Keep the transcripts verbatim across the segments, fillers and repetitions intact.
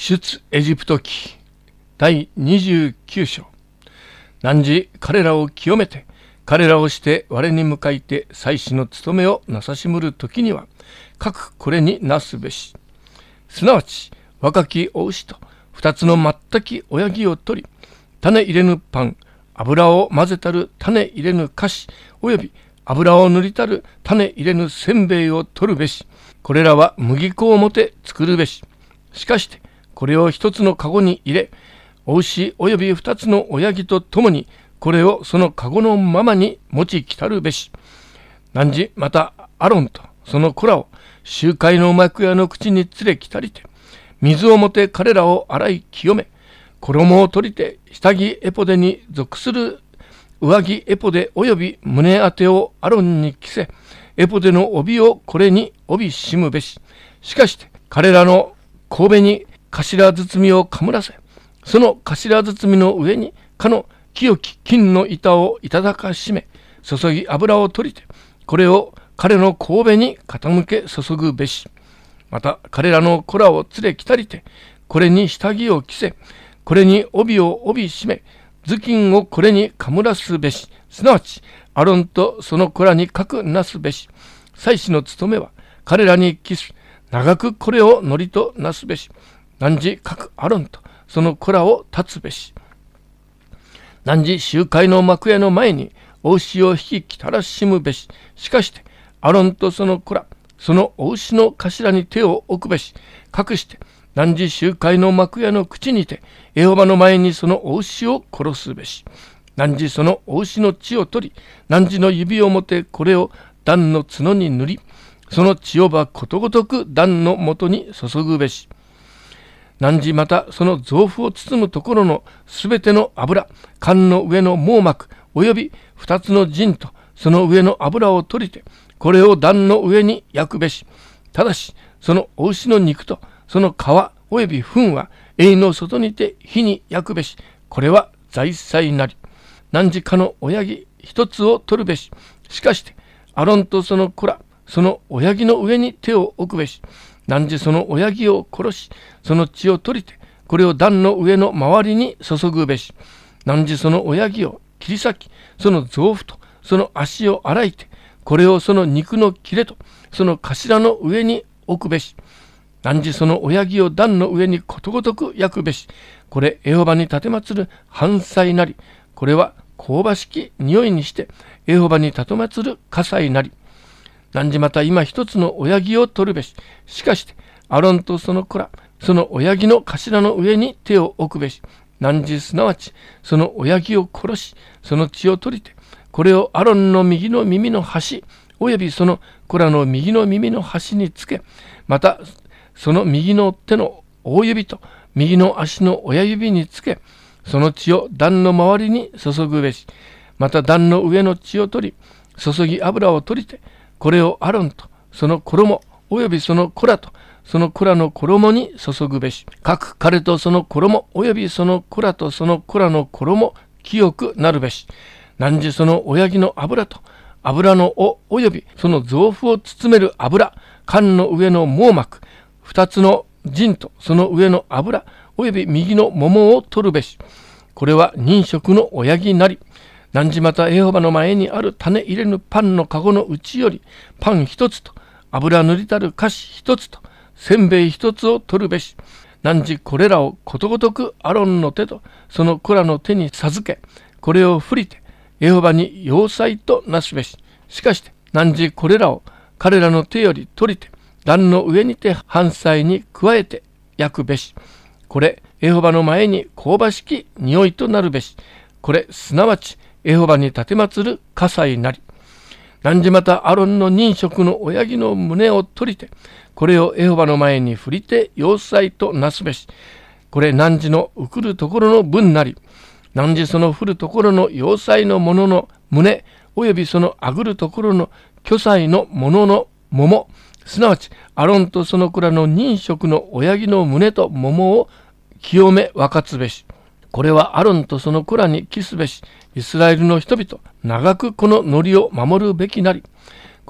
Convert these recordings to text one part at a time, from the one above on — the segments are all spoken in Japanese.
出エジプト記第にじゅうきゅう章。汝彼らを清めて、彼らをして我に向かいて祭司の務めをなさしむるときには、各これになすべし。すなわち若きお牛と二つの全き親木を取り、種入れぬパン、油を混ぜたる種入れぬ菓子、および油を塗りたる種入れぬせんべいを取るべし。これらは麦粉をもて作るべし。しかしてこれを一つのかごに入れ、お牛および二つの親木とともにこれをそのかごのままに持ち来たるべし。汝またアロンとその子らを集会の幕屋の口に連れ来たりて、水をもて彼らを洗い清め、衣を取りて下着エポデに属する上着エポデおよび胸当てをアロンに着せ、エポデの帯をこれに帯しむべし。しかして彼らの頭に頭包みをかむらせ、その頭包みの上にかの清き金の板をいただかしめ、注ぎ油を取りて、これを彼の頭に傾け注ぐべし。また彼らの子らを連れ来たりて、これに下着を着せ、これに帯を帯しめ、頭巾をこれにかむらすべし。すなわちアロンとその子らにかくなすべし。祭司の務めは彼らに帰す。長くこれをのりとなすべし。汝各アロンとその子らを立つべし。汝集会の幕屋の前にお牛を引き来たらしむべし。しかしてアロンとその子ら、そのお牛の頭に手を置くべし。かくして汝集会の幕屋の口にてエホバの前にそのお牛を殺すべし。汝そのお牛の血を取り、汝の指をもてこれを壇の角に塗り、その血をばことごとく壇のもとに注ぐべし。汝またその臓腑を包むところのすべての油、缶の上の網膜および二つの陣とその上の油を取りて、これを壇の上に焼くべし。ただしそのお牛の肉とその皮および糞は営の外にて火に焼くべし。これは罪祭なり。汝かの親木一つを取るべし。しかしてアロンとその子ら、その親木の上に手を置くべし。汝その親木を殺し、その血を取りて、これを壇の上の周りに注ぐべし。汝その親木を切り裂き、その臓腑とその足を洗いて、これをその肉の切れとその頭の上に置くべし。汝その親木を壇の上にことごとく焼くべし。これエホバに奉る燔祭なり。これは香ばしき匂いにしてエホバに奉る火祭なり。汝また今一つの親木を取るべし。しかしてアロンとその子ら、その親木の頭の上に手を置くべし。汝すなわちその親木を殺し、その血を取りて、これをアロンの右の耳の端およびその子らの右の耳の端につけ、またその右の手の大指と右の足の親指につけ、その血を壇の周りに注ぐべし。また壇の上の血を取り、注ぎ油を取りて、これをアロンとその衣およびその子らとその子らの衣に注ぐべし。各彼とその衣およびその子らとその子らの衣清くなるべし。汝その親木の油と油の尾およびその臓腑を包める油、缶の上の網膜、二つの陣とその上の油および右の桃を取るべし。これは人食の親木なり。汝またエホバの前にある種入れぬパンのかごの内よりパン一つと油塗りたる菓子一つとせんべい一つを取るべし。汝これらをことごとくアロンの手とその子らの手に授け、これを振りてエホバに要祭となすべし。しかして汝これらを彼らの手より取りて、壇の上にて燔祭に加えて焼くべし。これエホバの前に香ばしき匂いとなるべし。これすなわちエホバに奉る火祭なり。汝またアロンの人食の親木の胸を取りて、これをエホバの前に振りて要祭となすべし。これ汝のうくるところの分なり。汝その振るところの要祭のものの胸およびそのあぐるところの巨祭のものの桃、すなわちアロンとその子らの人食の親木の胸と桃を清め分かつべし。これはアロンとその子らに帰すべし。イスラエルの人々、長くこの典を守るべきなり。こ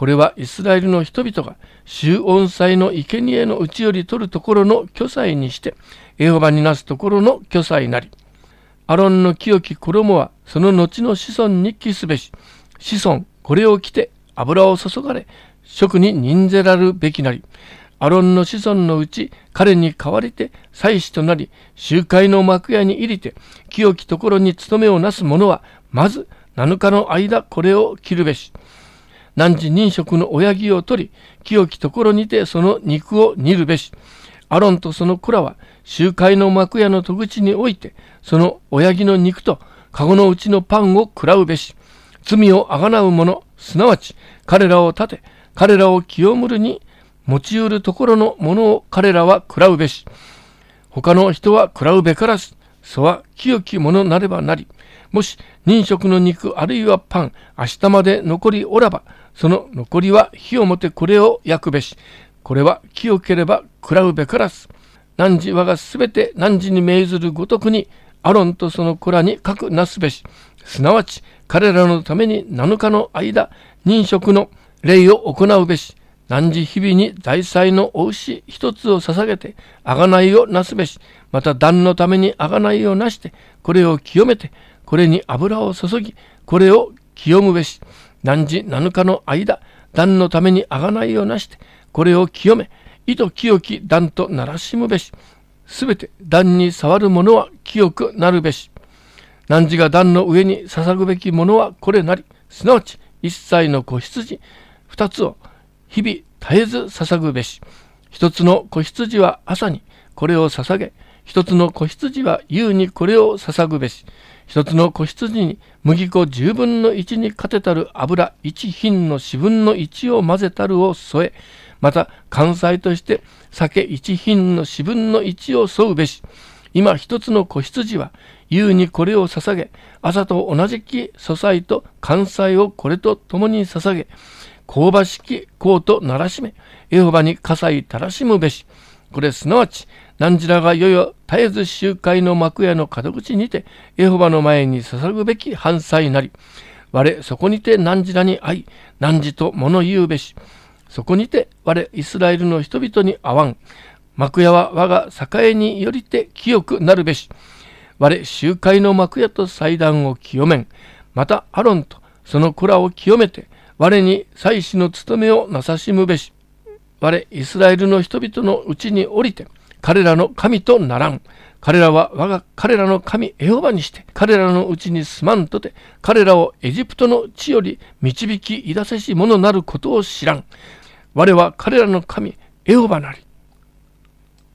これはイスラエルの人々が衆音祭の生贄のうちより取るところの巨祭にして、エホバになすところの巨祭なり。アロンの清き衣はその後の子孫に帰すべし。子孫これを着て油を注がれ、職に任ぜらるべきなり。アロンの子孫のうち彼に代わりて祭司となり、集会の幕屋に入りて清きところに務めをなす者は、まずなのかの間これを着るべし。汝人食の親木を取り、清きところにてその肉を煮るべし。アロンとその子らは集会の幕屋の戸口において、その親木の肉と籠のうちのパンを食らうべし。罪をあがなう者、すなわち彼らを立て、彼らを清むるに持ちうるところのものを彼らは食らうべし。他の人は食らうべからず、そは清きものなればなり。もし人食の肉あるいはパン、明日まで残りおらば、その残りは火をもてこれを焼くべし。これは清ければ食らうべからず。汝我がすべて汝に命ずるごとくに、アロンとその子らにかくなすべし。すなわち彼らのためになのかの間、人食の礼を行うべし。汝日々に大祭のお牛一つを捧げて、あがないをなすべし。また壇のためにあがないをなして、これを清めて、これに油を注ぎ、これを清むべし。汝なのかの間、壇のためにあがないをなして、これを清め、意図清き壇とならしむべし。すべて壇に触る者は清くなるべし。汝が壇の上に捧ぐべきものはこれなり。すなわち一切の子羊二つを日々絶えず捧ぐべし。一つの子羊は朝にこれを捧げ、一つの子羊は夕にこれを捧ぐべし。一つの子羊に麦粉十分の一にかてたる油一品の四分の一を混ぜたるを添え、また関菜として酒一品の四分の一を添うべし。今一つの子羊は夕にこれを捧げ、朝と同じき素菜と関菜をこれと共に捧げ、香ばしき香とならしめ、エホバに火祭たらしむべし。これすなわち汝らがよよ絶えず集会の幕屋の門口にてエホバの前に捧ぐべき燔祭なり。我そこにて汝らに会い、汝と物言うべし。そこにて我イスラエルの人々に会わん。幕屋は我が栄によりて清くなるべし。我集会の幕屋と祭壇を清めん。またアロンとその子らを清めて、我に祭司の務めをなさしむべし。我イスラエルの人々のうちに降りて、彼らの神とならん。彼らは我が彼らの神エホバにして、彼らのうちに住まんとて、彼らをエジプトの地より導きいだせし者なることを知らん。我は彼らの神エホバなり。